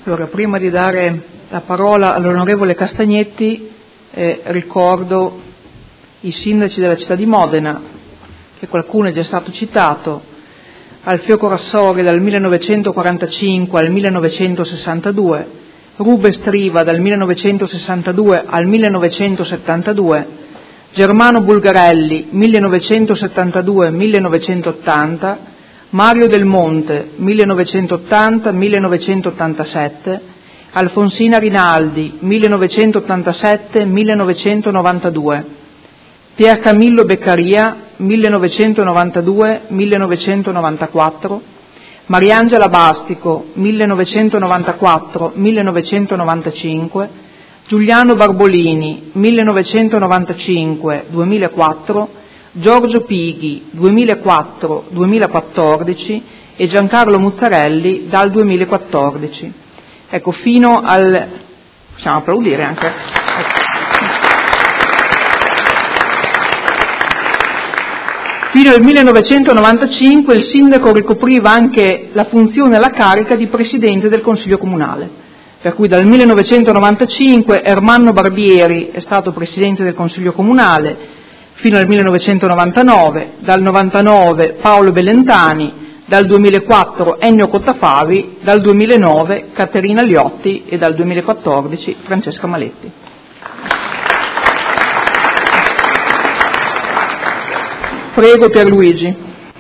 Allora, prima di dare la parola all'onorevole Castagnetti, ricordo i sindaci della città di Modena, che qualcuno è già stato citato: Alfio Corassori dal 1945 al 1962, Rubens Triva dal 1962 al 1972, Germano Bulgarelli 1972-1980, Mario Del Monte 1980-1987, Alfonsina Rinaldi 1987-1992, Pier Camillo Beccaria 1992-1994, Mariangela Bastico 1994-1995, Giuliano Barbolini 1995-2004, Giorgio Pighi 2004-2014 e Giancarlo Muzzarelli dal 2014. Ecco, fino al... possiamo applaudire anche. Ecco. Fino al 1995 il sindaco ricopriva anche la funzione e la carica di presidente del Consiglio Comunale, per cui dal 1995 Ermanno Barbieri è stato presidente del Consiglio Comunale fino al 1999, dal 99 Paolo Bellentani, dal 2004 Ennio Cottafavi, dal 2009 Caterina Liotti e dal 2014 Francesca Maletti. Prego Pierluigi.